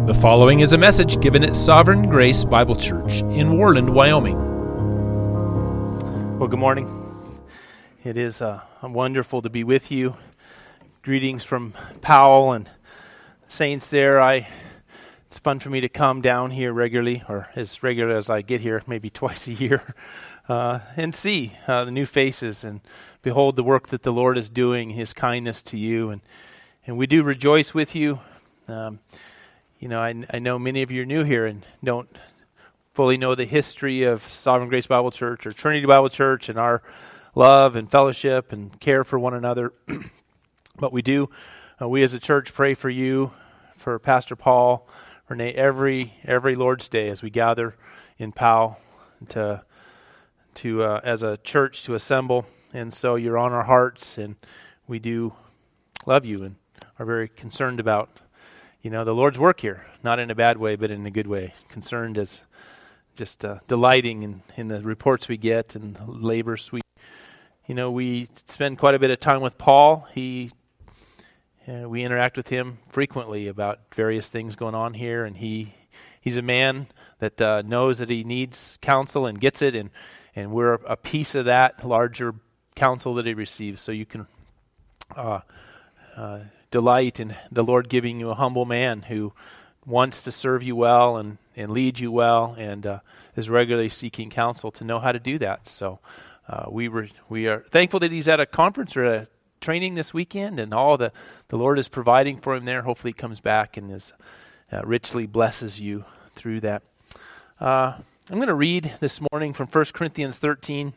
The following is a message given at Sovereign Grace Bible Church in Worland, Wyoming. Well, good morning. It is wonderful to be with you. Greetings from Powell and saints there. It's fun for me to come down here regularly, or as regular as I get here, maybe twice a year, and see the new faces and behold the work that the Lord is doing, His kindness to you. And we do rejoice with you. I know many of you are new here and don't fully know the history of Sovereign Grace Bible Church or Trinity Bible Church and our love and fellowship and care for one another. But we do. We as a church pray for you, for Pastor Paul, Renee, every Lord's Day as we gather in Powell to as a church to assemble. And so you're on our hearts, and we do love you and are very concerned about the Lord's work here, not in a bad way, but in a good way. Concerned as just delighting in the reports we get and the labors. We spend quite a bit of time with Paul. We interact with him frequently about various things going on here, and he's a man that knows that he needs counsel and gets it, and we're a piece of that larger counsel that he receives. So you can delight in the Lord giving you a humble man who wants to serve you well and lead you well and is regularly seeking counsel to know how to do that. So we are thankful that he's at a conference or a training this weekend, and all the Lord is providing for him there. Hopefully he comes back and is richly blesses you through that. I'm going to read this morning from 1 Corinthians 13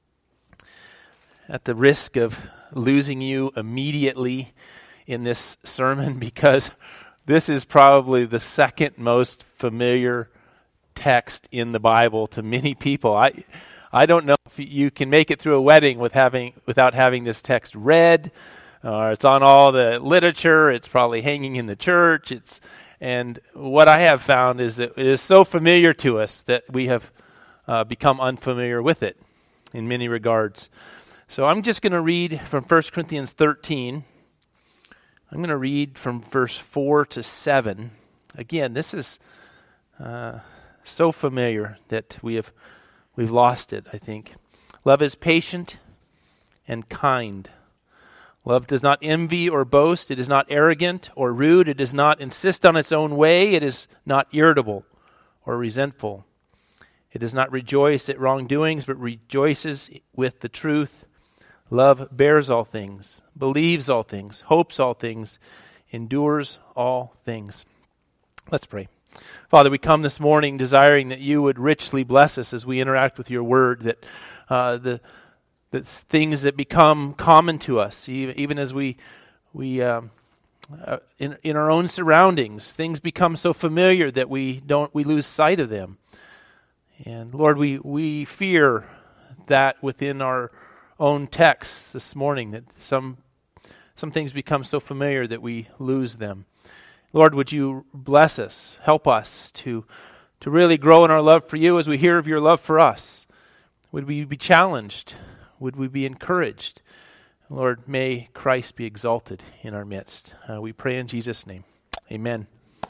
at the risk of losing you immediately in this sermon, because this is probably the second most familiar text in the Bible to many people. I don't know if you can make it through a wedding without having this text read. It's on all the literature. It's probably hanging in the church. And what I have found is that it is so familiar to us that we have become unfamiliar with it in many regards. So I'm just going to read from 1 Corinthians 13. I'm going to read from verse 4 to 7. Again, this is so familiar that we've lost it, I think. Love is patient and kind. Love does not envy or boast. It is not arrogant or rude. It does not insist on its own way. It is not irritable or resentful. It does not rejoice at wrongdoings, but rejoices with the truth. Love bears all things, believes all things, hopes all things, endures all things. Let's pray. Father, we come this morning desiring that you would richly bless us as we interact with your word, that the things that become common to us, even as we in our own surroundings, things become so familiar that we lose sight of them. And Lord, we fear that within our own texts this morning, that some things become so familiar that we lose them. Lord, would you bless us, help us to really grow in our love for you as we hear of your love for us. Would we be challenged? Would we be encouraged? Lord, may Christ be exalted in our midst. We pray in Jesus' name. Amen.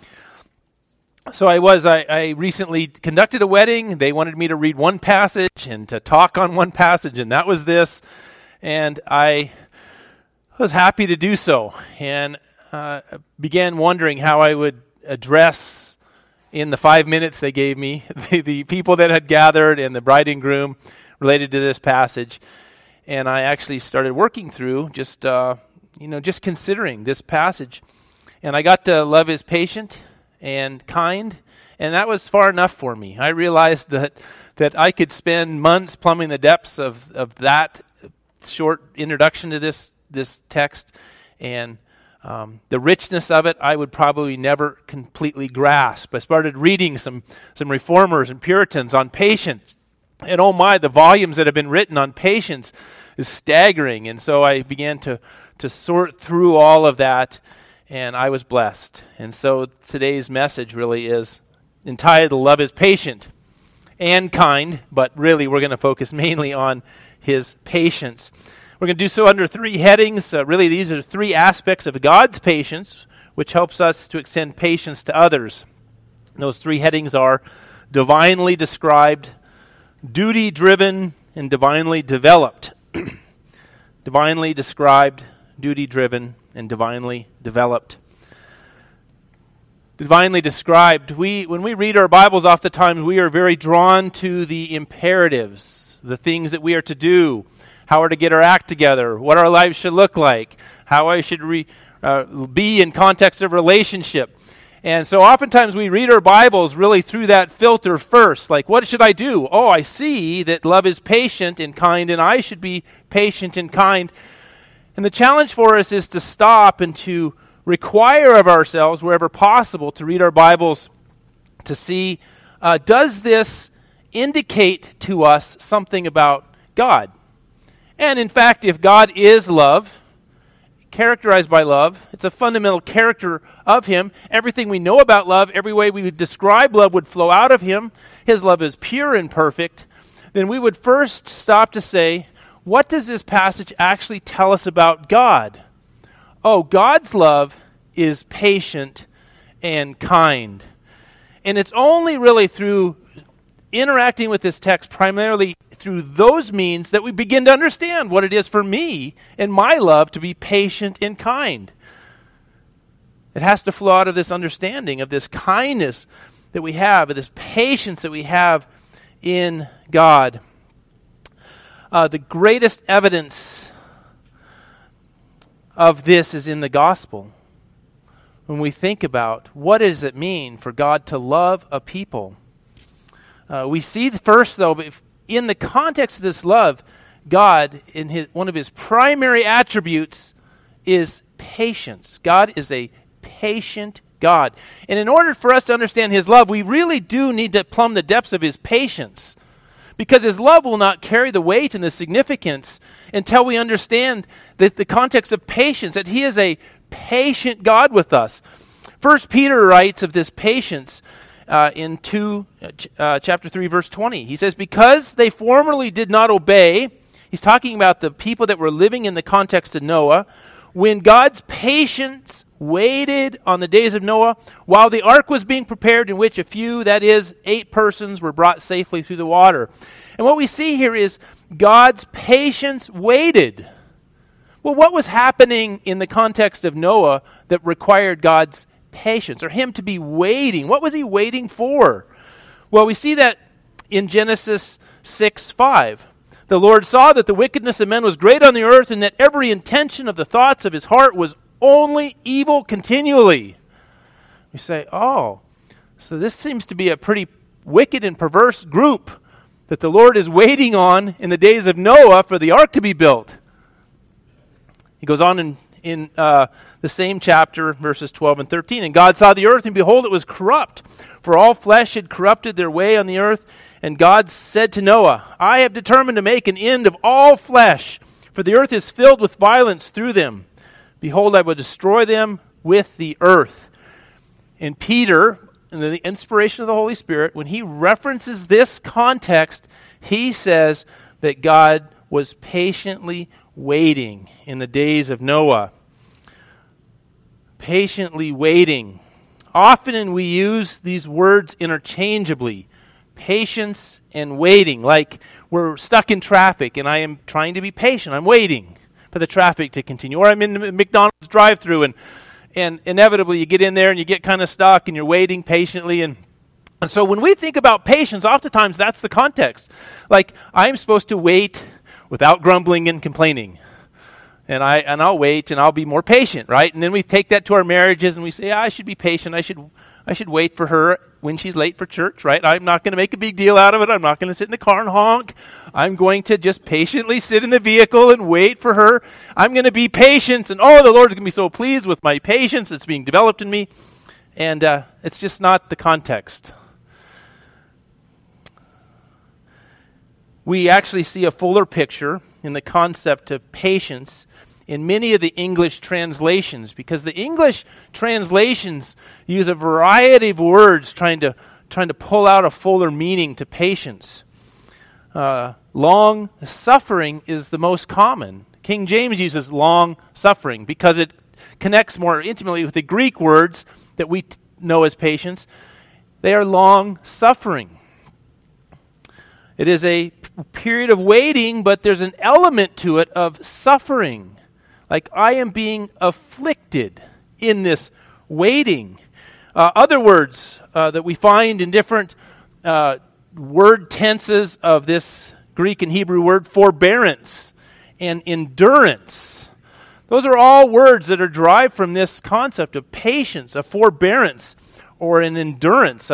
So I recently conducted a wedding. They wanted me to read one passage and to talk on one passage, and that was this. And I was happy to do so, and began wondering how I would address in the 5 minutes they gave me the people that had gathered and the bride and groom related to this passage. And I actually started working through just considering this passage. And I got to love is patient and kind, and that was far enough for me. I realized that I could spend months plumbing the depths of that short introduction to this text, and the richness of it I would probably never completely grasp. I started reading some reformers and Puritans on patience, and oh my, the volumes that have been written on patience is staggering. And so I began to sort through all of that, and I was blessed. And so today's message really is entitled Love is Patient and Kind, but really we're going to focus mainly on his patience. We're going to do so under three headings. These are three aspects of God's patience, which helps us to extend patience to others. Those three headings are divinely described, duty-driven, and divinely developed. Divinely described, duty-driven, and divinely developed. Divinely described. When we read our Bibles, oftentimes we are very drawn to the imperatives, the things that we are to do, how we're to get our act together, what our lives should look like, how I should be in context of relationship. And so oftentimes we read our Bibles really through that filter first. Like, what should I do? Oh, I see that love is patient and kind, and I should be patient and kind. And the challenge for us is to stop and to require of ourselves, wherever possible, to read our Bibles to see, does this indicate to us something about God? And in fact, if God is love, characterized by love, it's a fundamental character of Him. Everything we know about love, every way we would describe love would flow out of Him. His love is pure and perfect. Then we would first stop to say, what does this passage actually tell us about God? Oh, God's love is patient and kind. And it's only really through interacting with this text, primarily through those means, that we begin to understand what it is for me and my love to be patient and kind. It has to flow out of this understanding of this kindness that we have, of this patience that we have in God. The greatest evidence of this is in the gospel. When we think about what does it mean for God to love a people, we see first, though, in the context of this love, God, one of His primary attributes is patience. God is a patient God. And in order for us to understand His love, we really do need to plumb the depths of His patience, because His love will not carry the weight and the significance until we understand that the context of patience, that He is a patient God with us. 1 Peter writes of this patience in chapter 3, verse 20. He says, because they formerly did not obey, he's talking about the people that were living in the context of Noah, when God's patience waited on the days of Noah, while the ark was being prepared, in which a few, that is, 8 persons, were brought safely through the water. And what we see here is God's patience waited. Well, what was happening in the context of Noah that required God's patience, or Him to be waiting? What was He waiting for? Well, we see that in Genesis 6:5. The Lord saw that the wickedness of men was great on the earth, and that every intention of the thoughts of His heart was only evil continually. We say, oh, so this seems to be a pretty wicked and perverse group that the Lord is waiting on in the days of Noah for the ark to be built. He goes on in the same chapter, verses 12 and 13. And God saw the earth, and behold, it was corrupt, for all flesh had corrupted their way on the earth. And God said to Noah, I have determined to make an end of all flesh, for the earth is filled with violence through them. Behold, I will destroy them with the earth. And Peter, in the inspiration of the Holy Spirit, when he references this context, he says that God was patiently waiting in the days of Noah. Patiently waiting. Often we use these words interchangeably. Patience and waiting. Like we're stuck in traffic and I am trying to be patient. I'm waiting for the traffic to continue. Or I'm in the McDonald's drive-thru and inevitably you get in there and you get kind of stuck and you're waiting patiently. And so when we think about patience, oftentimes that's the context. Like I'm supposed to wait without grumbling and complaining. And I'll wait and I'll be more patient, right? And then we take that to our marriages and we say, I should be patient. I should wait for her when she's late for church, right? I'm not going to make a big deal out of it. I'm not going to sit in the car and honk. I'm going to just patiently sit in the vehicle and wait for her. I'm going to be patient. And the Lord's going to be so pleased with my patience that's being developed in me. And it's just not the context. We actually see a fuller picture in the concept of patience in many of the English translations, because the English translations use a variety of words trying to pull out a fuller meaning to patience. Long suffering is the most common. King James uses long suffering because it connects more intimately with the Greek words that we know as patience. They are long-suffering. It is a period of waiting, but there's an element to it of suffering. Like, I am being afflicted in this waiting. Other words that we find in different word tenses of this Greek and Hebrew word, forbearance and endurance. Those are all words that are derived from this concept of patience, of forbearance, or an endurance.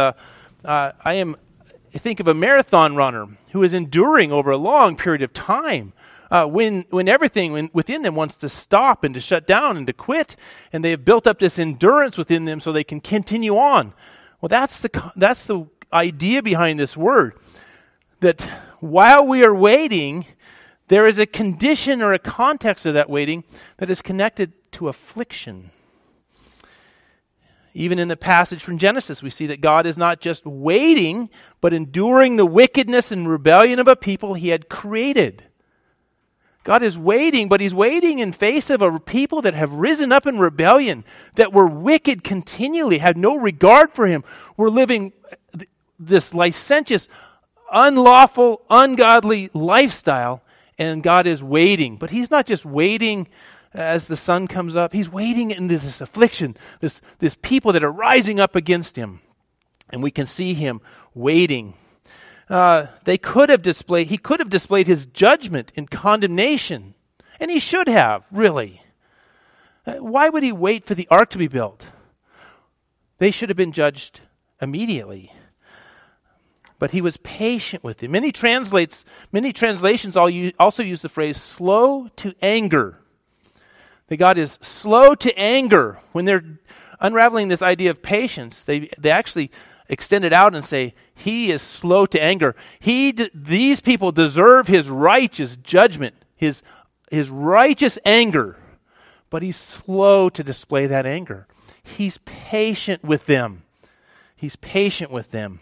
I think of a marathon runner who is enduring over a long period of time when everything within them wants to stop and to shut down and to quit, and they have built up this endurance within them so they can continue on. Well, that's the idea behind this word, that while we are waiting, there is a condition or a context of that waiting that is connected to affliction. Even in the passage from Genesis, we see that God is not just waiting, but enduring the wickedness and rebellion of a people he had created. God is waiting, but he's waiting in face of a people that have risen up in rebellion, that were wicked continually, had no regard for him, were living this licentious, unlawful, ungodly lifestyle, and God is waiting. But he's not just waiting as the sun comes up. He's waiting in this affliction, this people that are rising up against him. And we can see him waiting. He could have displayed his judgment in condemnation. And he should have, really. Why would he wait for the ark to be built? They should have been judged immediately. But he was patient with them. Many translations also use the phrase slow to anger. That God is slow to anger. When they're unraveling this idea of patience, they actually extend it out and say, he is slow to anger. These people deserve his righteous judgment, his righteous anger. But he's slow to display that anger. He's patient with them. He's patient with them.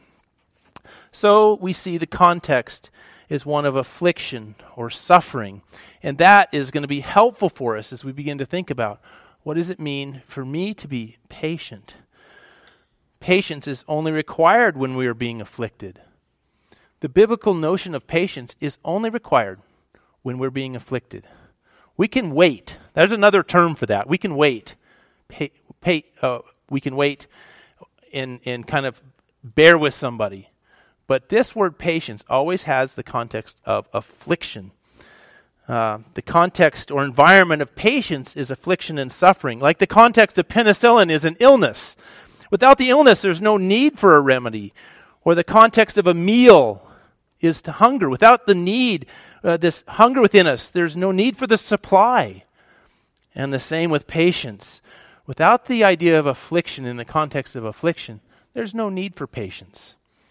So we see the context is one of affliction or suffering. And that is going to be helpful for us as we begin to think about, what does it mean for me to be patient? Patience is only required when we are being afflicted. The biblical notion of patience is only required when we're being afflicted. We can wait. There's another term for that. We can wait. We can wait and kind of bear with somebody. But this word patience always has the context of affliction. The context or environment of patience is affliction and suffering. Like the context of penicillin is an illness. Without the illness, there's no need for a remedy. Or the context of a meal is to hunger. Without the need, this hunger within us, there's no need for the supply. And the same with patience. Without the idea of affliction in the context of affliction, there's no need for patience.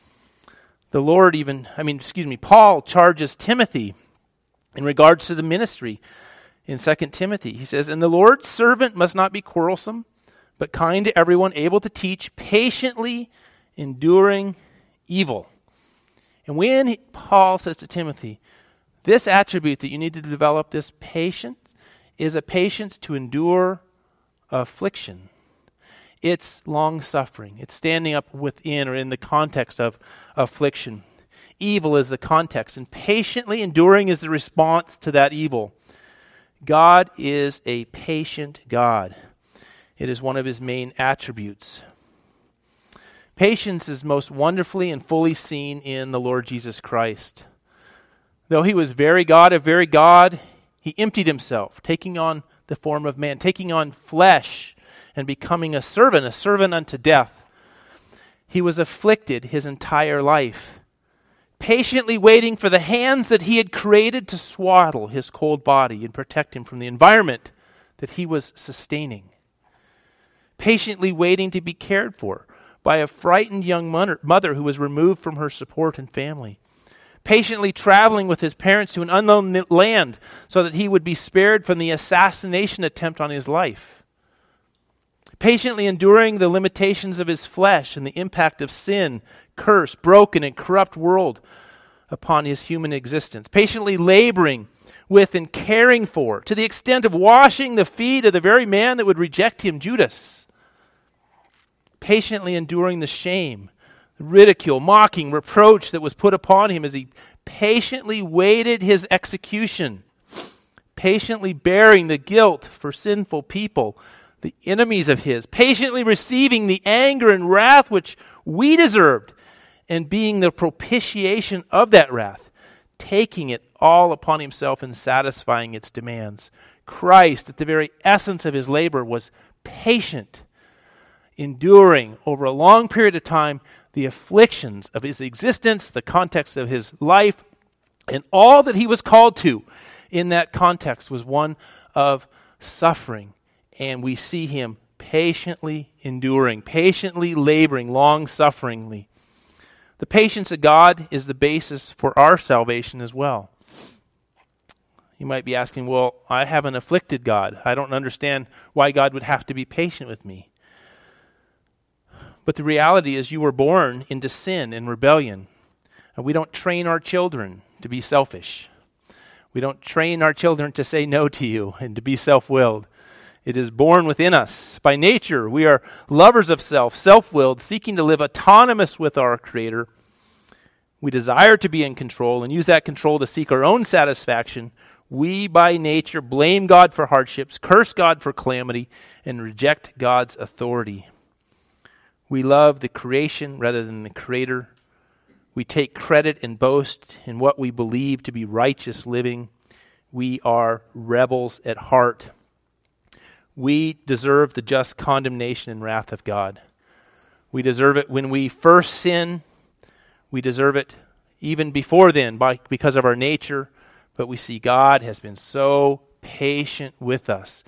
Paul charges Timothy in regards to the ministry in 2 Timothy. He says, "And the Lord's servant must not be quarrelsome, but kind to everyone, able to teach, patiently enduring evil." And when Paul says to Timothy, this attribute that you need to develop, this patience, is a patience to endure affliction. It's long-suffering. It's standing up within or in the context of affliction. Evil is the context, and patiently enduring is the response to that evil. God is a patient God. It is one of his main attributes. Patience is most wonderfully and fully seen in the Lord Jesus Christ. Though he was very God of very God, he emptied himself, taking on the form of man, taking on flesh, and becoming a servant unto death. He was afflicted his entire life, patiently waiting for the hands that he had created to swaddle his cold body and protect him from the environment that he was sustaining. Patiently waiting to be cared for by a frightened young mother who was removed from her support and family. Patiently traveling with his parents to an unknown land so that he would be spared from the assassination attempt on his life. Patiently enduring the limitations of his flesh and the impact of sin, curse, broken, and corrupt world upon his human existence. Patiently laboring with and caring for, to the extent of washing the feet of the very man that would reject him, Judas. Patiently enduring the shame, ridicule, mocking, reproach that was put upon him as he patiently waited his execution, patiently bearing the guilt for sinful people, the enemies of his, patiently receiving the anger and wrath which we deserved, and being the propitiation of that wrath, taking it all upon himself and satisfying its demands. Christ, at the very essence of his labor, was patient, enduring over a long period of time the afflictions of his existence, the context of his life, and all that he was called to in that context was one of suffering. And we see him patiently enduring, patiently laboring, long-sufferingly. The patience of God is the basis for our salvation as well. You might be asking, well, I have an afflicted God. I don't understand why God would have to be patient with me. But the reality is you were born into sin and rebellion. And we don't train our children to be selfish. We don't train our children to say no to you and to be self-willed. It is born within us. By nature, we are lovers of self, self-willed, seeking to live autonomous with our Creator. We desire to be in control and use that control to seek our own satisfaction. We, by nature, blame God for hardships, curse God for calamity, and reject God's authority. We love the creation rather than the Creator. We take credit and boast in what we believe to be righteous living. We are rebels at heart. We deserve the just condemnation and wrath of God. We deserve it when we first sin. We deserve it even before then because of our nature. But we see God has been so patient with us,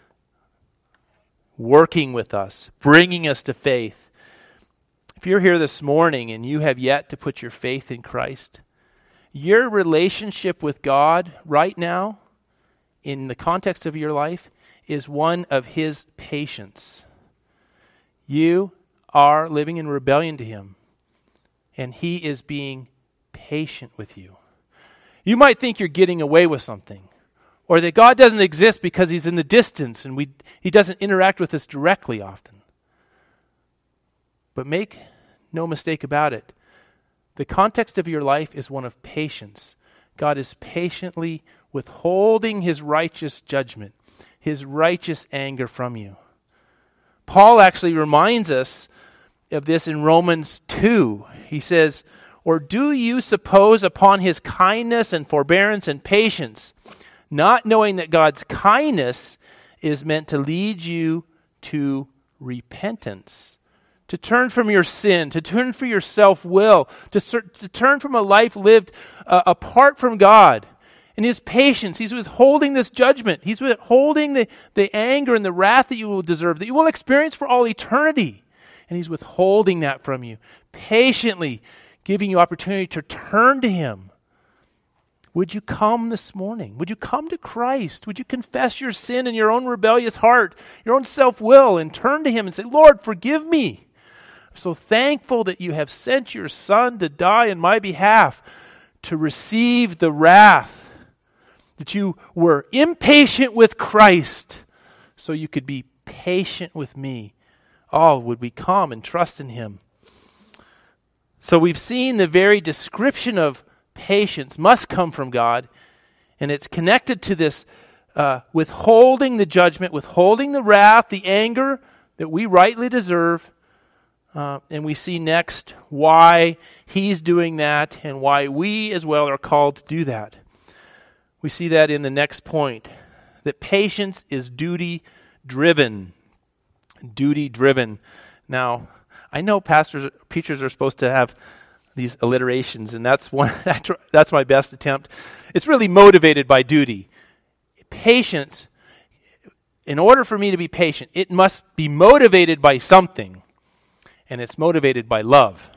working with us, bringing us to faith. If you're here this morning and you have yet to put your faith in Christ, your relationship with God right now, in the context of your life, is one of His patience. You are living in rebellion to Him, and He is being patient with you. You might think you're getting away with something, or that God doesn't exist because He's in the distance and He doesn't interact with us directly often. But make no mistake about it. The context of your life is one of patience. God is patiently withholding His righteous judgment, His righteous anger from you. Paul actually reminds us of this in Romans 2. He says, "Or do you suppose upon His kindness and forbearance and patience, not knowing that God's kindness is meant to lead you to repentance, to turn from your sin, to turn from your self-will, to turn from a life lived apart from God." In His patience, He's withholding this judgment. He's withholding the anger and the wrath that you will deserve, that you will experience for all eternity. And He's withholding that from you, patiently giving you opportunity to turn to Him. Would you come this morning? Would you come to Christ? Would you confess your sin and your own rebellious heart, your own self-will, and turn to Him and say, "Lord, forgive me. I'm so thankful that you have sent your Son to die on my behalf, to receive the wrath, that you were impatient with Christ so you could be patient with me." Oh, would we come and trust in Him? So we've seen the very description of patience must come from God, and it's connected to this withholding the judgment, withholding the wrath, the anger that we rightly deserve. And we see next why He's doing that and why we as well are called to do that. We see that in the next point, that patience is duty-driven. Duty-driven. Now, I know preachers are supposed to have these alliterations, and that's my best attempt. It's really motivated by duty. Patience, in order for me to be patient, it must be motivated by something, and it's motivated by love.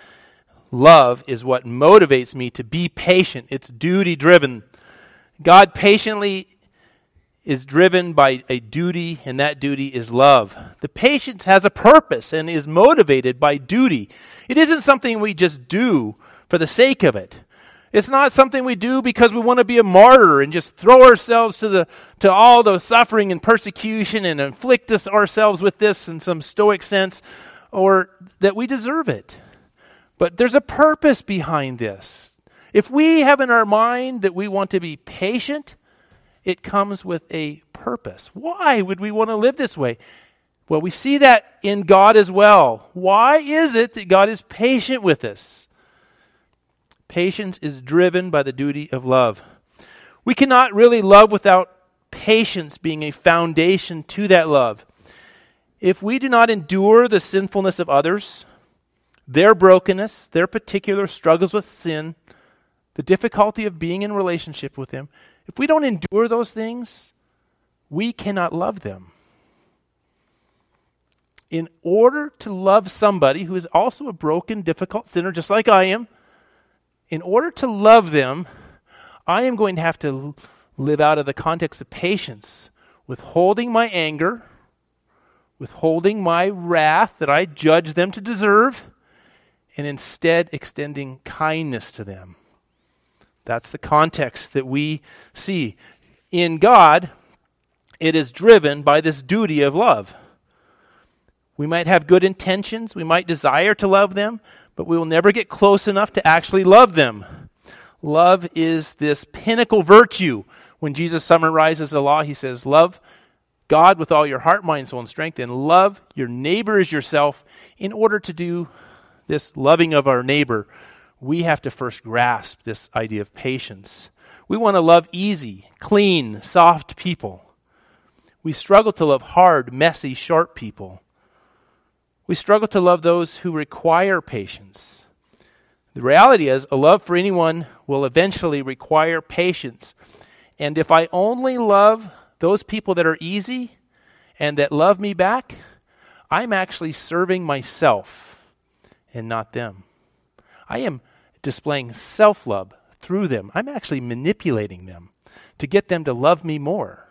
Love is what motivates me to be patient. It's duty-driven. God patiently is driven by a duty, and that duty is love. The patience has a purpose and is motivated by duty. It isn't something we just do for the sake of it. It's not something we do because we want to be a martyr and just throw ourselves to all the suffering and persecution and inflict ourselves with this in some stoic sense, or that we deserve it. But there's a purpose behind this. If we have in our mind that we want to be patient, it comes with a purpose. Why would we want to live this way? Well, we see that in God as well. Why is it that God is patient with us? Patience is driven by the duty of love. We cannot really love without patience being a foundation to that love. If we do not endure the sinfulness of others, their brokenness, their particular struggles with sin, the difficulty of being in relationship with them, if we don't endure those things, we cannot love them. In order to love somebody who is also a broken, difficult sinner, just like I am, in order to love them, I am going to have to live out of the context of patience, withholding my anger, withholding my wrath that I judge them to deserve, and instead extending kindness to them. That's the context that we see. In God, it is driven by this duty of love. We might have good intentions, we might desire to love them, but we will never get close enough to actually love them. Love is this pinnacle virtue. When Jesus summarizes the law, he says, love God with all your heart, mind, soul, and strength, and love your neighbor as yourself. In order to do this loving of our neighbor, we have to first grasp this idea of patience. We want to love easy, clean, soft people. We struggle to love hard, messy, sharp people. We struggle to love those who require patience. The reality is, a love for anyone will eventually require patience. And if I only love those people that are easy and that love me back, I'm actually serving myself and not them. I am displaying self-love through them. I'm actually manipulating them to get them to love me more.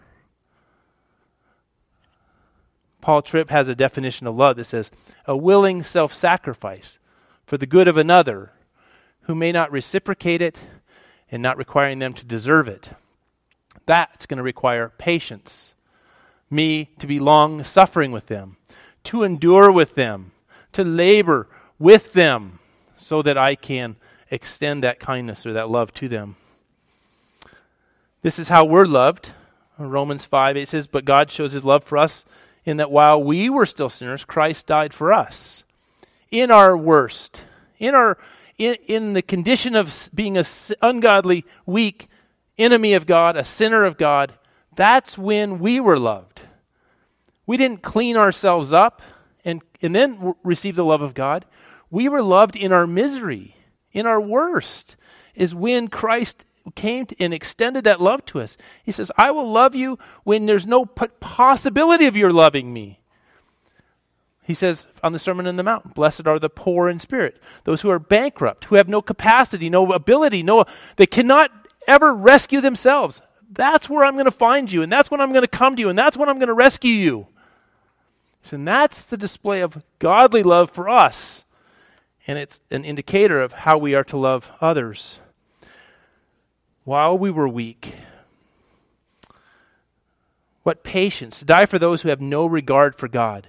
Paul Tripp has a definition of love that says, a willing self-sacrifice for the good of another who may not reciprocate it and not requiring them to deserve it. That's going to require patience. Me to be long-suffering with them, to endure with them, to labor with them so that I can extend that kindness or that love to them. This is how we're loved. Romans 5, it says, but God shows his love for us in that while we were still sinners, Christ died for us. In our worst, in the condition of being an ungodly, weak enemy of God, a sinner of God, that's when we were loved. We didn't clean ourselves up and then receive the love of God. We were loved in our misery, in our worst, is when Christ came and extended that love to us. He says, I will love you when there's no possibility of your loving me. He says on the Sermon on the Mount, blessed are the poor in spirit, those who are bankrupt, who have no capacity, no ability, they cannot ever rescue themselves. That's where I'm going to find you, and that's when I'm going to come to you, and that's when I'm going to rescue you. And that's the display of godly love for us, and it's an indicator of how we are to love others. While we were weak, what patience to die for those who have no regard for God,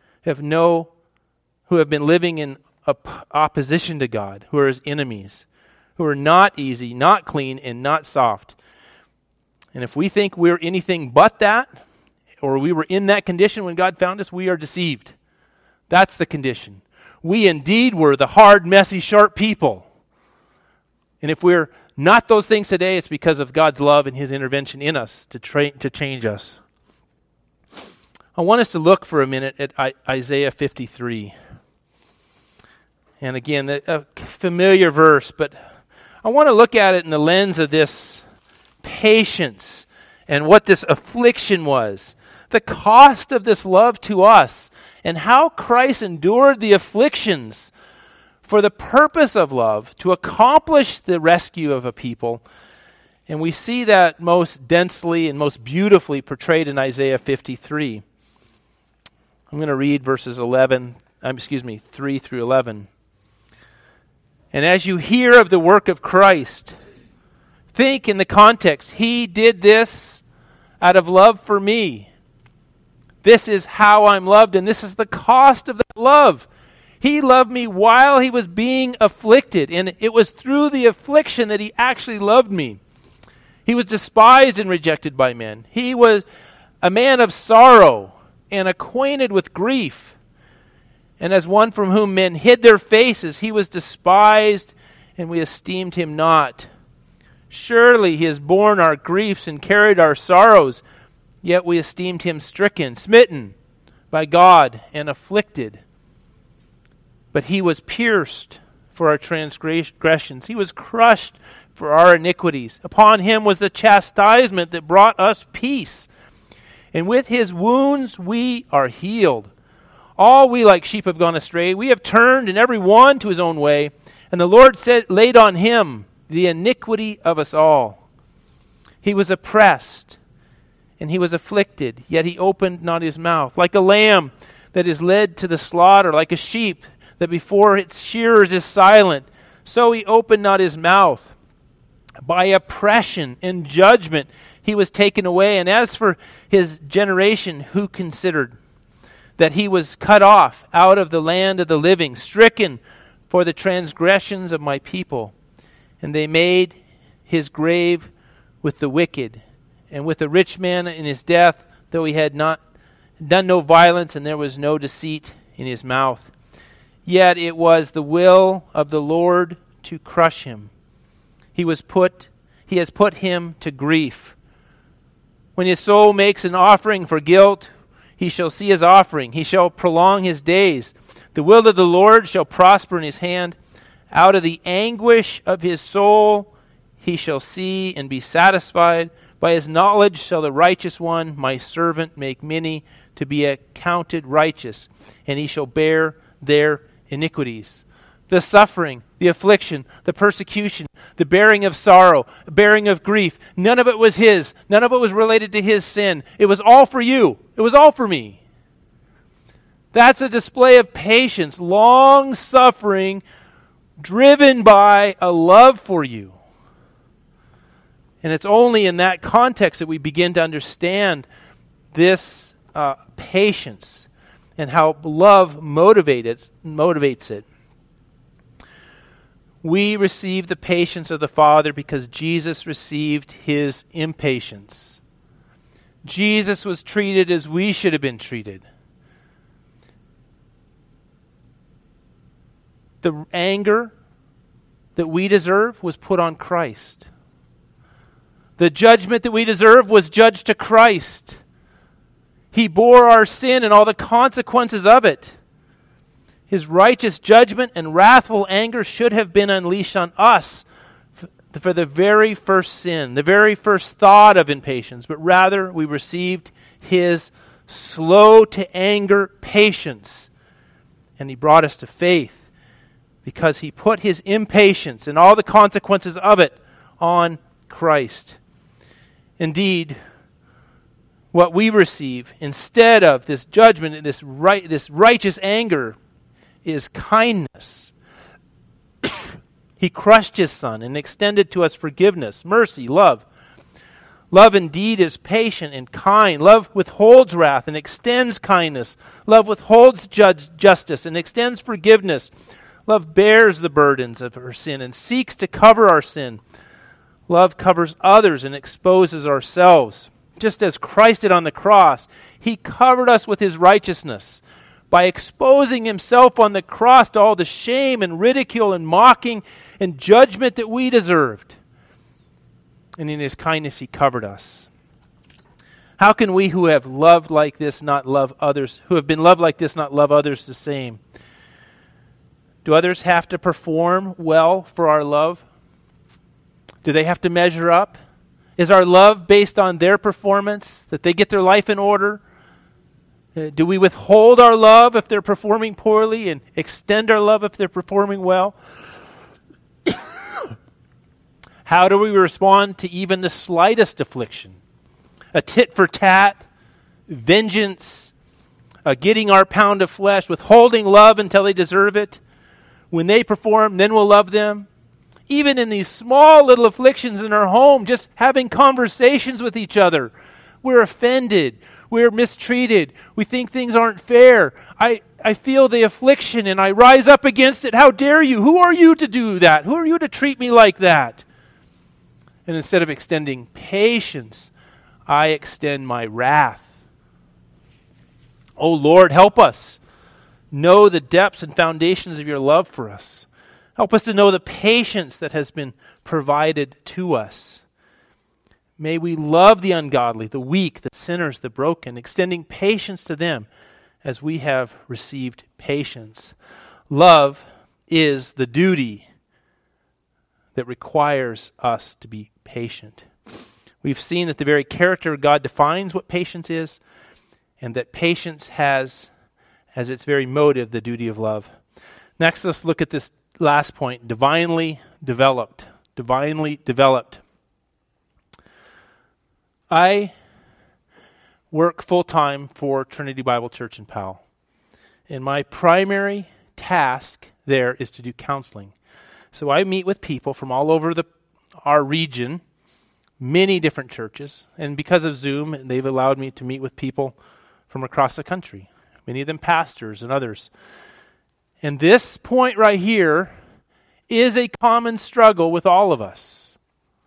who have been living in opposition to God, who are his enemies, who are not easy, not clean, and not soft. And if we think we're anything but that, or we were in that condition when God found us, we are deceived. That's the condition. We indeed were the hard, messy, sharp people. And if we're not those things today, it's because of God's love and his intervention in us to change us. I want us to look for a minute at Isaiah 53. And again, a familiar verse, but I want to look at it in the lens of this patience and what this affliction was, the cost of this love to us, and how Christ endured the afflictions for the purpose of love, to accomplish the rescue of a people. And we see that most densely and most beautifully portrayed in Isaiah 53. I'm going to read verses 3 through 11. And as you hear of the work of Christ, think in the context, he did this out of love for me. This is how I'm loved, and this is the cost of that love. He loved me while he was being afflicted, and it was through the affliction that he actually loved me. He was despised and rejected by men. He was a man of sorrow and acquainted with grief. And as one from whom men hid their faces, he was despised, and we esteemed him not. Surely he has borne our griefs and carried our sorrows, yet we esteemed him stricken, smitten by God, and afflicted. But he was pierced for our transgressions. He was crushed for our iniquities. Upon him was the chastisement that brought us peace. And with his wounds we are healed. All we like sheep have gone astray. We have turned and every one to his own way. And the Lord laid on him the iniquity of us all. He was oppressed and he was afflicted, yet he opened not his mouth. Like a lamb that is led to the slaughter, like a sheep that before its shearers is silent, so he opened not his mouth. By oppression and judgment he was taken away. And as for his generation, who considered that he was cut off out of the land of the living, stricken for the transgressions of my people? And they made his grave with the wicked, and with the rich man in his death, though he had not done no violence, and there was no deceit in his mouth. Yet it was the will of the Lord to crush him. He has put him to grief. When his soul makes an offering for guilt, he shall see his offering. He shall prolong his days. The will of the Lord shall prosper in his hand. Out of the anguish of his soul he shall see and be satisfied. By his knowledge shall the righteous one, my servant, make many to be accounted righteous, and he shall bear their iniquities. The suffering, the affliction, the persecution, the bearing of sorrow, bearing of grief, none of it was his. None of it was related to his sin. It was all for you. It was all for me. That's a display of patience, long suffering, driven by a love for you. And it's only in that context that we begin to understand this patience and how love motivates it. We receive the patience of the Father because Jesus received his impatience. Jesus was treated as we should have been treated. The anger that we deserve was put on Christ. The judgment that we deserve was judged to Christ. He bore our sin and all the consequences of it. His righteous judgment and wrathful anger should have been unleashed on us for the very first sin, the very first thought of impatience, but rather we received his slow to anger patience, and he brought us to faith because he put his impatience and all the consequences of it on Christ. Indeed, what we receive instead of this judgment and this righteous anger is kindness. He crushed his Son and extended to us forgiveness, mercy, love. Love indeed is patient and kind. Love withholds wrath and extends kindness. Love withholds justice and extends forgiveness. Love bears the burdens of our sin and seeks to cover our sin. Love covers others and exposes ourselves. Just as Christ did on the cross, he covered us with his righteousness by exposing himself on the cross to all the shame and ridicule and mocking and judgment that we deserved. And in his kindness, he covered us. How can we who have loved like this not love others, who have been loved like this not love others the same? Do others have to perform well for our love? Do they have to measure up? Is our love based on their performance, that they get their life in order? Do we withhold our love if they're performing poorly and extend our love if they're performing well? How do we respond to even the slightest affliction? A tit for tat, vengeance, getting our pound of flesh, withholding love until they deserve it. When they perform, then we'll love them. Even in these small little afflictions in our home, just having conversations with each other, we're offended. we're mistreated. We think things aren't fair. I feel the affliction and I rise up against it. How dare you? Who are you to do that? Who are you to treat me like that? And instead of extending patience, I extend my wrath. Oh Lord, help us know the depths and foundations of your love for us. Help us to know the patience that has been provided to us. May we love the ungodly, the weak, the sinners, the broken, extending patience to them as we have received patience. Love is the duty that requires us to be patient. We've seen that the very character of God defines what patience is, and that patience has as its very motive the duty of love. Next, let's look at this last point, divinely developed. Divinely developed. I work full-time for Trinity Bible Church in Powell, and my primary task there is to do counseling. So I meet with people from all over our region, many different churches, and because of Zoom, they've allowed me to meet with people from across the country, many of them pastors and others. And this point right here is a common struggle with all of us.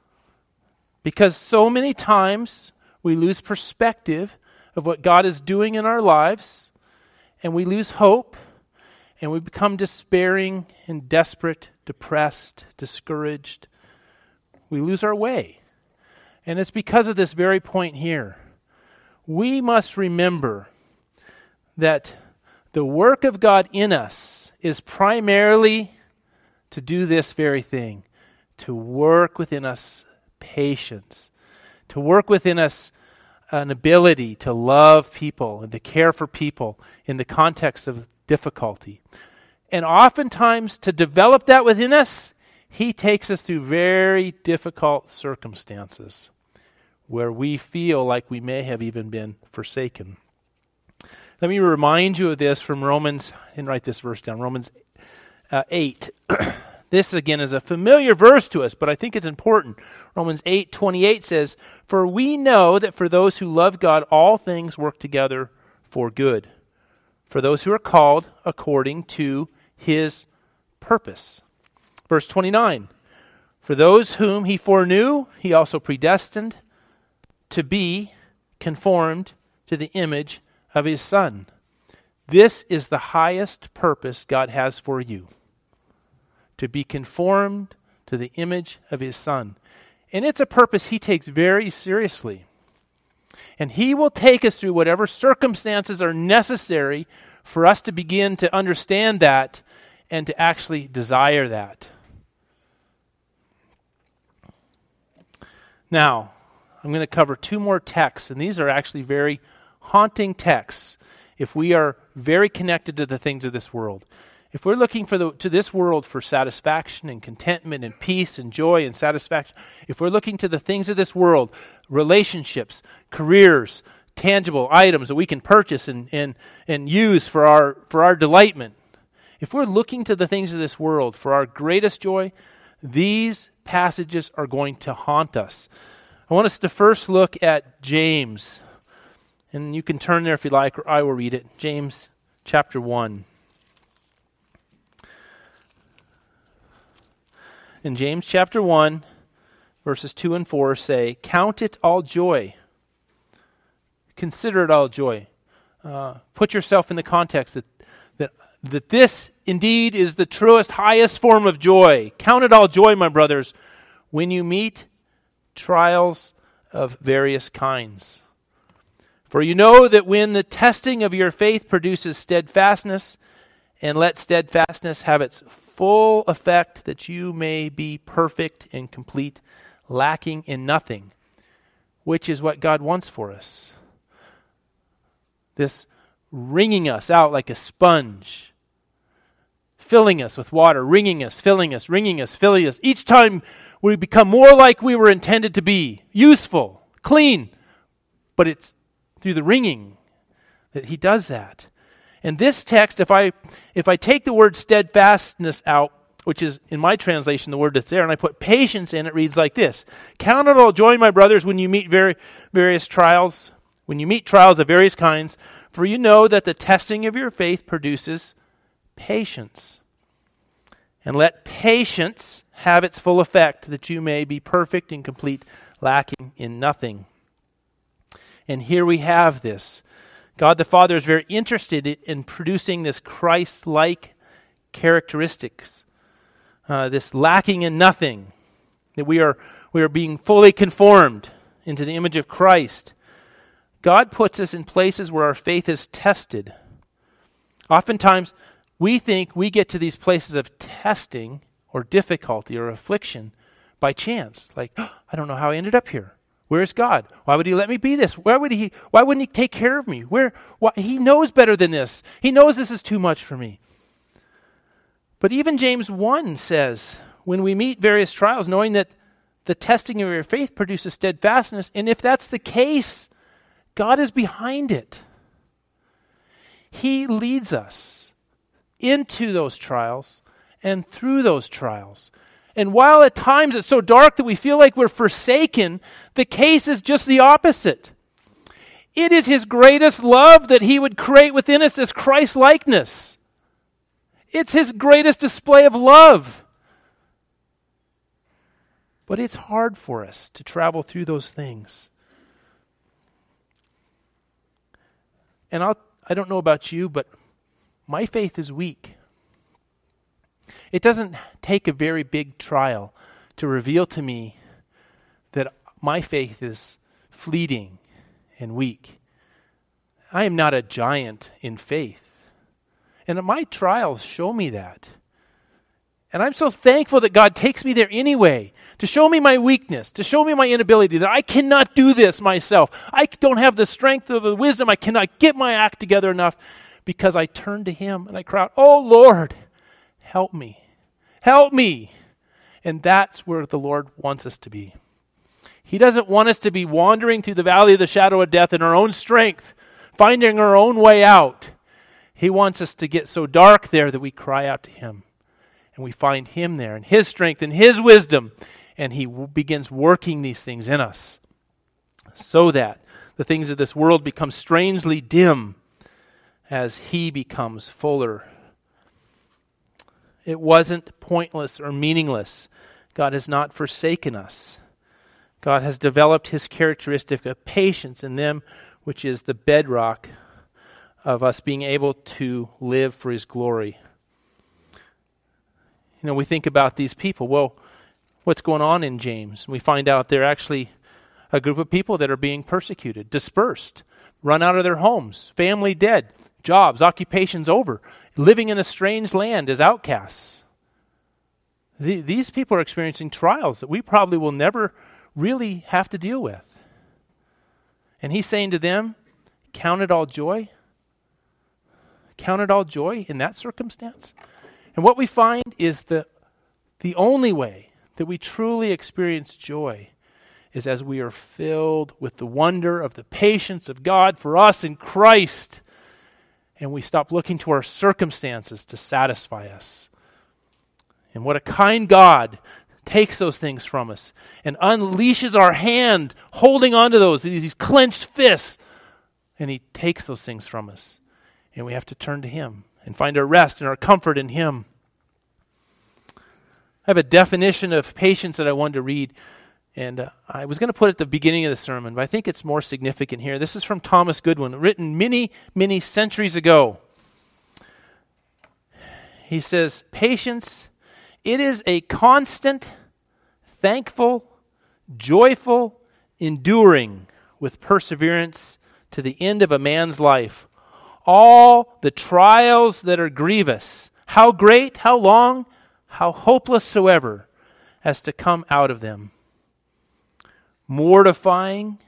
Because so many times we lose perspective of what God is doing in our lives, and we lose hope, and we become despairing and desperate, depressed, discouraged. We lose our way. And it's because of this very point here. We must remember that the work of God in us is primarily to do this very thing, to work within us patience, to work within us an ability to love people and to care for people in the context of difficulty. And oftentimes, to develop that within us, He takes us through very difficult circumstances where we feel like we may have even been forsaken. Let me remind you of this from Romans, and write this verse down, Romans 8. This, again, is a familiar verse to us, but I think it's important. Romans 8:28 says, "For we know that for those who love God, all things work together for good, for those who are called according to His purpose." Verse 29, "For those whom He foreknew, He also predestined to be conformed to the image of His Son." This is the highest purpose God has for you, to be conformed to the image of His Son. And it's a purpose He takes very seriously. And He will take us through whatever circumstances are necessary for us to begin to understand that and to actually desire that. Now, I'm going to cover two more texts, and these are actually very haunting texts if we are very connected to the things of this world. If we're looking to this world for satisfaction and contentment and peace and joy and satisfaction, if we're looking to the things of this world, relationships, careers, tangible items that we can purchase and use for our delightment, if we're looking to the things of this world for our greatest joy, these passages are going to haunt us. I want us to first look at James. And you can turn there if you like, or I will read it. James chapter 1. In James chapter 1, verses 2 and 4 say, "Count it all joy. Consider it all joy." Put yourself in the context that this indeed is the truest, highest form of joy. Count it all joy, my brothers, when you meet trials of various kinds. For you know that when the testing of your faith produces steadfastness, and let steadfastness have its full effect, that you may be perfect and complete, lacking in nothing, which is what God wants for us. This wringing us out like a sponge, filling us with water, wringing us, filling us, wringing us, filling us. Each time we become more like we were intended to be, useful, clean, but it's through the wringing that He does that. And this text, if I take the word steadfastness out, which is in my translation the word that's there, and I put patience in, it reads like this: "Count it all joy, my brothers, when you meet various trials, when you meet trials of various kinds, for you know that the testing of your faith produces patience. And let patience have its full effect, that you may be perfect and complete, lacking in nothing. And here we have this. God the Father is very interested in producing this Christ-like characteristics, this lacking in nothing, that we are being fully conformed into the image of Christ. God puts us in places where our faith is tested. Oftentimes, we think we get to these places of testing or difficulty or affliction by chance. Like, I don't know how I ended up here. Where's God? Why would he let me be this? Why wouldn't he take care of me? He knows better than this. He knows this is too much for me. But even James 1 says, when we meet various trials, knowing that the testing of your faith produces steadfastness, and if that's the case, God is behind it. He leads us into those trials and through those trials. And while at times it's so dark that we feel like we're forsaken, the case is just the opposite. It is his greatest love that he would create within us this Christ-likeness. It's his greatest display of love. But it's hard for us to travel through those things. And I don't know about you, but my faith is weak. It doesn't take a very big trial to reveal to me that my faith is fleeting and weak. I am not a giant in faith. And my trials show me that. And I'm so thankful that God takes me there anyway, to show me my weakness, to show me my inability, that I cannot do this myself. I don't have the strength or the wisdom. I cannot get my act together enough, because I turn to him and I cry out, "Oh Lord, help me. Help me." And that's where the Lord wants us to be. He doesn't want us to be wandering through the valley of the shadow of death in our own strength, finding our own way out. He wants us to get so dark there that we cry out to him. And we find him there and his strength and his wisdom. And he begins working these things in us, so that the things of this world become strangely dim as he becomes fuller. It wasn't pointless or meaningless. God has not forsaken us. God has developed his characteristic of patience in them, which is the bedrock of us being able to live for his glory. You know, we think about these people. Well, what's going on in James? We find out they're actually a group of people that are being persecuted, dispersed, run out of their homes, family dead, jobs, occupations over, living in a strange land as outcasts. These people are experiencing trials that we probably will never really have to deal with. And he's saying to them, count it all joy. Count it all joy in that circumstance. And what we find is the only way that we truly experience joy is as we are filled with the wonder of the patience of God for us in Christ. And we stop looking to our circumstances to satisfy us. And what a kind God takes those things from us and unleashes our hand holding on to these clenched fists. And he takes those things from us. And we have to turn to him and find our rest and our comfort in him. I have a definition of patience that I wanted to read. And I was going to put it at the beginning of the sermon, but I think it's more significant here. This is from Thomas Goodwin, written many, many centuries ago. He says, patience, it is a constant, thankful, joyful, enduring with perseverance to the end of a man's life. All the trials that are grievous, how great, how long, how hopeless soever, as to come out of them. Mortifying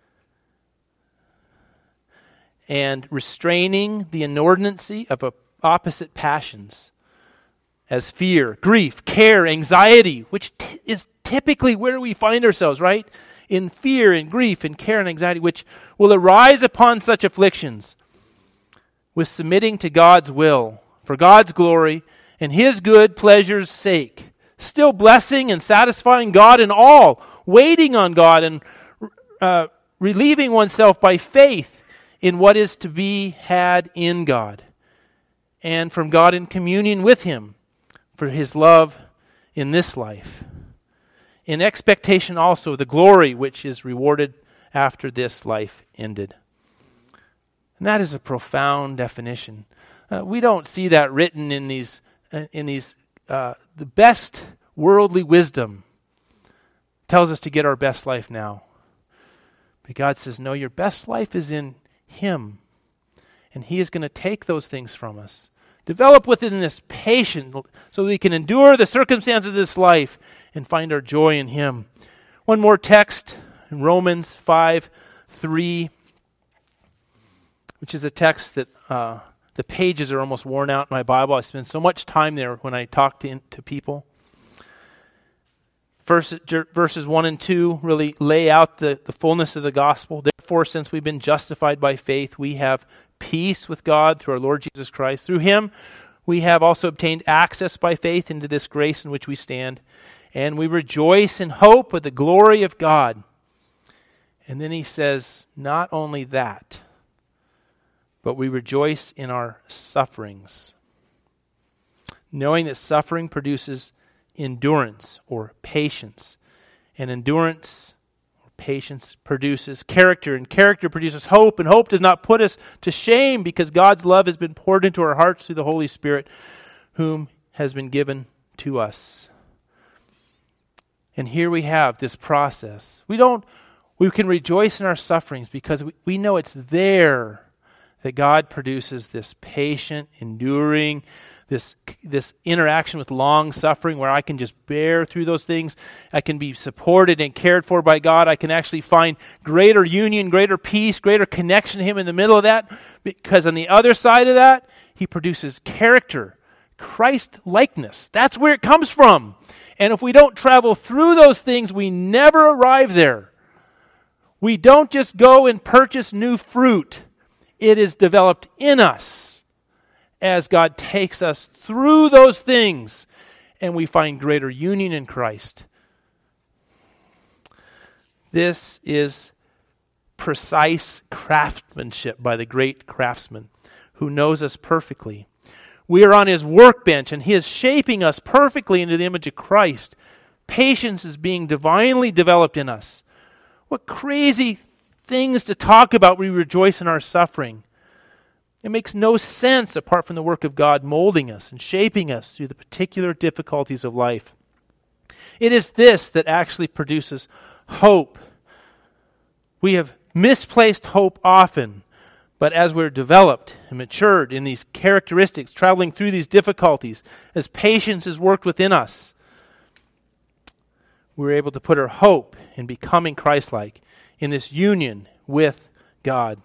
and restraining the inordinacy of opposite passions, as fear, grief, care, anxiety, which is typically where we find ourselves, right? In fear and grief and care and anxiety, which will arise upon such afflictions, with submitting to God's will, for God's glory and his good pleasure's sake, still blessing and satisfying God in all, waiting on God and relieving oneself by faith in what is to be had in God, and from God in communion with Him for His love in this life, in expectation also of the glory which is rewarded after this life ended. And that is a profound definition. We don't see that written in these the best worldly wisdom tells us to get our best life now. But God says, no, your best life is in Him. And He is going to take those things from us. Develop within this patience so that we can endure the circumstances of this life and find our joy in Him. One more text, in Romans 5:3, which is a text that the pages are almost worn out in my Bible. I spend so much time there when I talk to people. Verses 1 and 2 really lay out the fullness of the gospel. Therefore, since we've been justified by faith, we have peace with God through our Lord Jesus Christ. Through Him, we have also obtained access by faith into this grace in which we stand. And we rejoice in hope of the glory of God. And then he says, not only that, but we rejoice in our sufferings, knowing that suffering produces endurance or patience, and endurance or patience produces character, and character produces hope, and hope does not put us to shame, because God's love has been poured into our hearts through the Holy Spirit, whom has been given to us. And here we have this process. We can rejoice in our sufferings because we know it's there that God produces this patient, enduring, this interaction with long suffering where I can just bear through those things. I can be supported and cared for by God. I can actually find greater union, greater peace, greater connection to Him in the middle of that, because on the other side of that, He produces character, Christ-likeness. That's where it comes from. And if we don't travel through those things, we never arrive there. We don't just go and purchase new fruit. It is developed in us as God takes us through those things and we find greater union in Christ. This is precise craftsmanship by the great craftsman who knows us perfectly. We are on His workbench and He is shaping us perfectly into the image of Christ. Patience is being divinely developed in us. What crazy things to talk about. We rejoice in our suffering. It makes no sense apart from the work of God molding us and shaping us through the particular difficulties of life. It is this that actually produces hope. We have misplaced hope often, but as we're developed and matured in these characteristics, traveling through these difficulties, as patience is worked within us, we're able to put our hope in becoming Christ-like, in this union with God.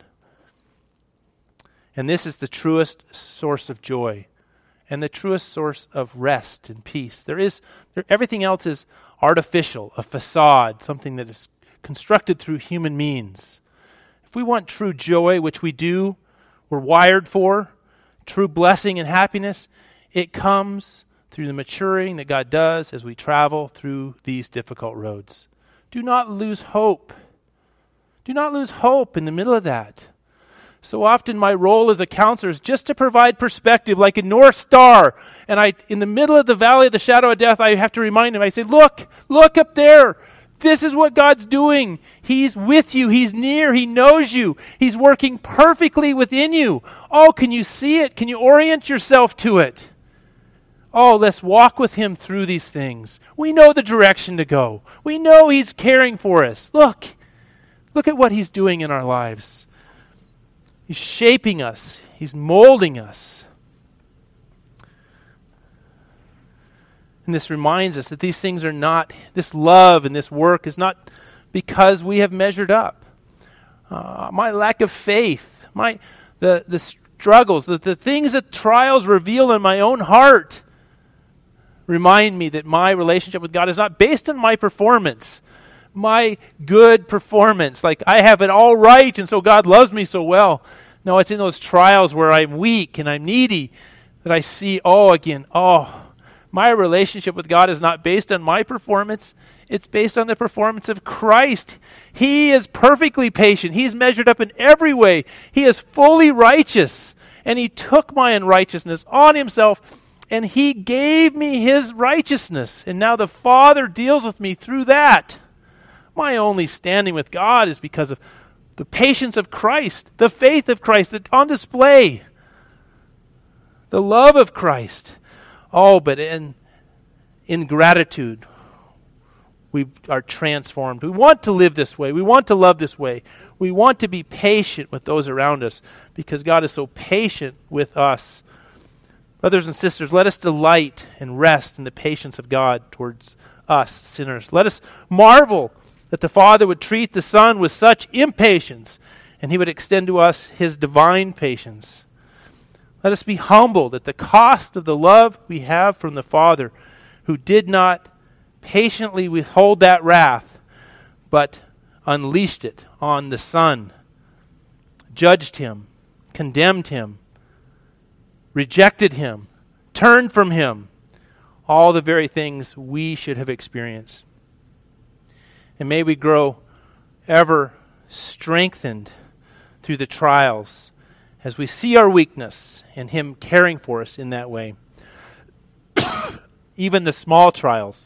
And this is the truest source of joy and the truest source of rest and peace. Everything else is artificial, a facade, something that is constructed through human means. If we want true joy, which we do, we're wired for, true blessing and happiness, it comes through the maturing that God does as we travel through these difficult roads. Do not lose hope. Do not lose hope in the middle of that. So often my role as a counselor is just to provide perspective like a North Star. And in the middle of the valley of the shadow of death, I have to remind him. I say, look up there. This is what God's doing. He's with you. He's near. He knows you. He's working perfectly within you. Oh, can you see it? Can you orient yourself to it? Oh, let's walk with Him through these things. We know the direction to go. We know He's caring for us. Look at what He's doing in our lives. He's shaping us. He's molding us. And this reminds us that these things are not, this love and this work is not because we have measured up. My lack of faith, the struggles, the things that trials reveal in my own heart remind me that my relationship with God is not based on my performance, my good performance. Like I have it all right and so God loves me so well. No, it's in those trials where I'm weak and I'm needy that I see, My relationship with God is not based on my performance. It's based on the performance of Christ. He is perfectly patient. He's measured up in every way. He is fully righteous. And he took my unrighteousness on himself, and he gave me his righteousness. And now the Father deals with me through that. My only standing with God is because of the patience of Christ, the faith of Christ that's on display, the love of Christ. Oh, but in gratitude, we are transformed. We want to live this way. We want to love this way. We want to be patient with those around us because God is so patient with us. Brothers and sisters, let us delight and rest in the patience of God towards us sinners. Let us marvel that the Father would treat the Son with such impatience, and he would extend to us his divine patience. Let us be humbled at the cost of the love we have from the Father, who did not patiently withhold that wrath, but unleashed it on the Son, judged him, condemned him, rejected him, turned from him, all the very things we should have experienced. And may we grow ever strengthened through the trials as we see our weakness and him caring for us in that way. Even the small trials.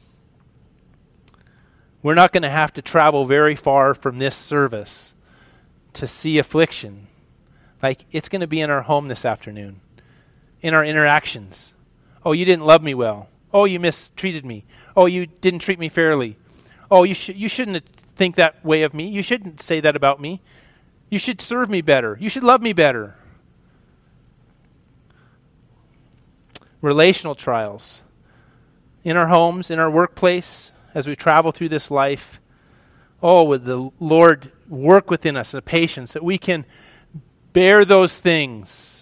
We're not going to have to travel very far from this service to see affliction. Like, it's going to be in our home this afternoon, in our interactions. Oh, you didn't love me well. Oh, you mistreated me. Oh, you didn't treat me fairly. Oh, you shouldn't think that way of me. You shouldn't say that about me. You should serve me better. You should love me better. Relational trials. In our homes, in our workplace, as we travel through this life. Oh, would the Lord work within us a patience that we can bear those things.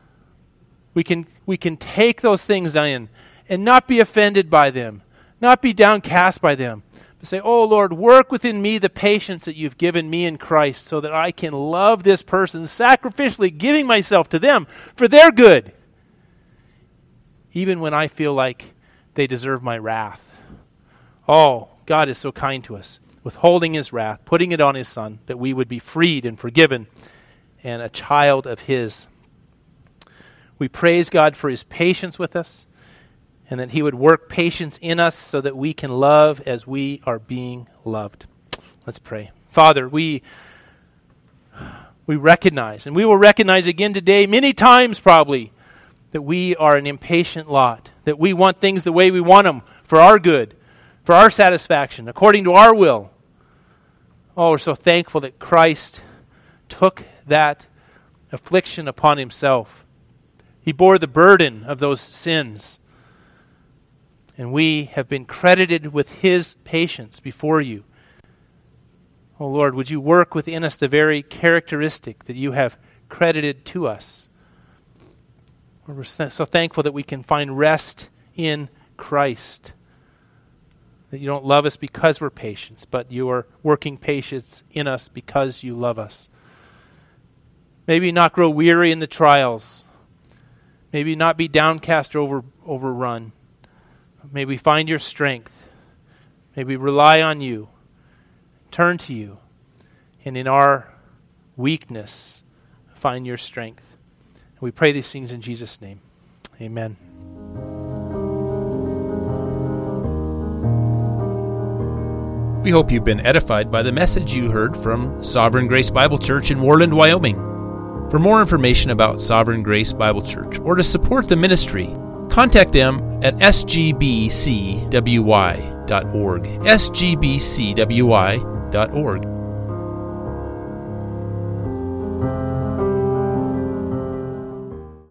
We can take those things in and not be offended by them, not be downcast by them. But say, oh Lord, work within me the patience that you've given me in Christ so that I can love this person, sacrificially giving myself to them for their good, even when I feel like they deserve my wrath. Oh, God is so kind to us, withholding his wrath, putting it on his Son, that we would be freed and forgiven and a child of his. We praise God for his patience with us, and that he would work patience in us so that we can love as we are being loved. Let's pray. Father, we recognize, and we will recognize again today, many times probably, that we are an impatient lot, that we want things the way we want them, for our good, for our satisfaction, according to our will. Oh, we're so thankful that Christ took that affliction upon himself. He bore the burden of those sins. And we have been credited with his patience before you. Oh Lord, would you work within us the very characteristic that you have credited to us? We're so thankful that we can find rest in Christ. That you don't love us because we're patient, but you are working patience in us because you love us. Maybe not grow weary in the trials. Maybe not be downcast or overrun. May we find your strength. May we rely on you, turn to you, and in our weakness, find your strength. And we pray these things in Jesus' name. Amen. We hope you've been edified by the message you heard from Sovereign Grace Bible Church in Worland, Wyoming. For more information about Sovereign Grace Bible Church or to support the ministry, contact them at sgbcwy.org. sgbcwy.org.